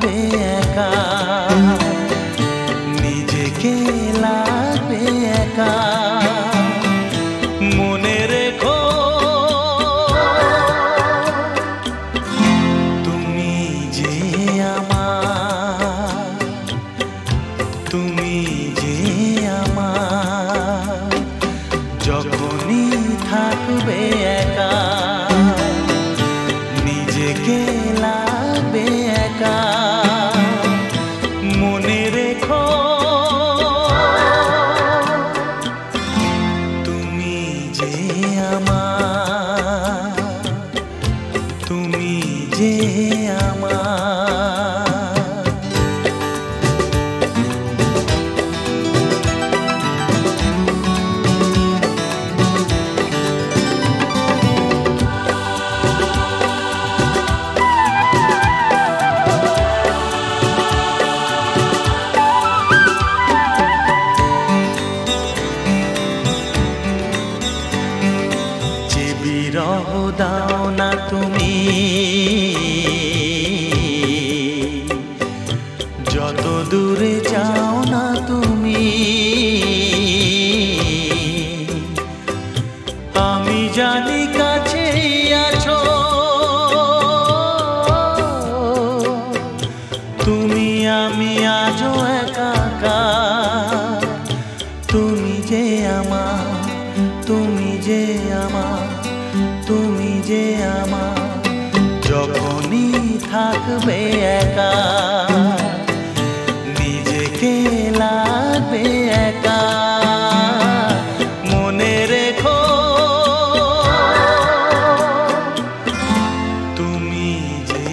থাকবে একা, নিজেকে লাগবে একা। মনে রেখো তুমি যে আমার, তুমি যে আমার। যখনই থাকবে একা, নিজেকে লাগবে একা। মনে রেখো তুমি যে আমার, তুমি যে আমার। বিরহ দাও না তুমি, যত দূরে যাও না তুমি। আমি জানি কাছেই আছো তুমি, আমি আজও একাকার। তুমি যে আমার, তুমি যে আমার, তুমি যে আমার। যখনই থাকবে একা, নিজেকে লাগবে একা। মনে রেখো তুমি যে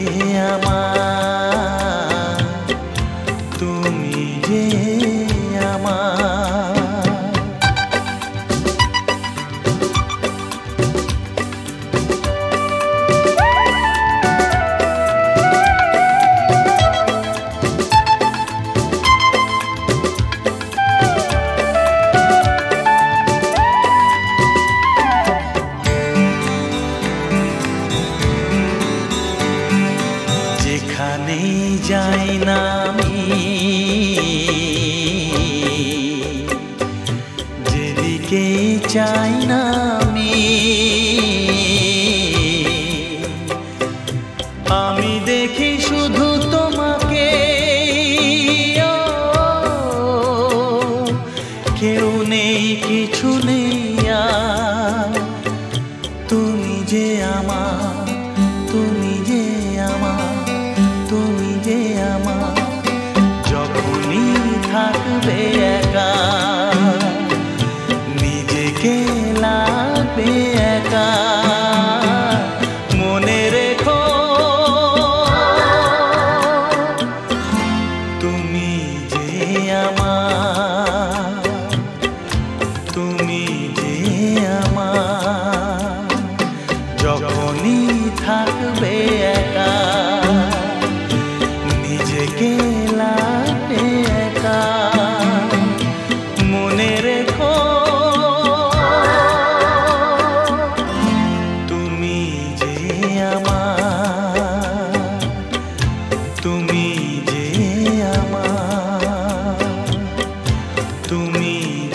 আমার, তুমি যে আমার। যেখানে যাই না আমি, যেদিকে চাই না আমি, আমি দেখি শুধু তোমাকে। কেউ নেই, কিছু নেই আর। তুমি যে আমার, তুমি যে আমার, তুমি যে আমার। যখনই থাকবে একা, নিজেকে লাগবে একা। মনে রেখো তুমি যে আমার, তুমি যে আমার। যখনই থাকবে একা, নিজেকে লাগবে একা। মনে রেখো তুমি যে আমার, তুমি যে আমার, তুমি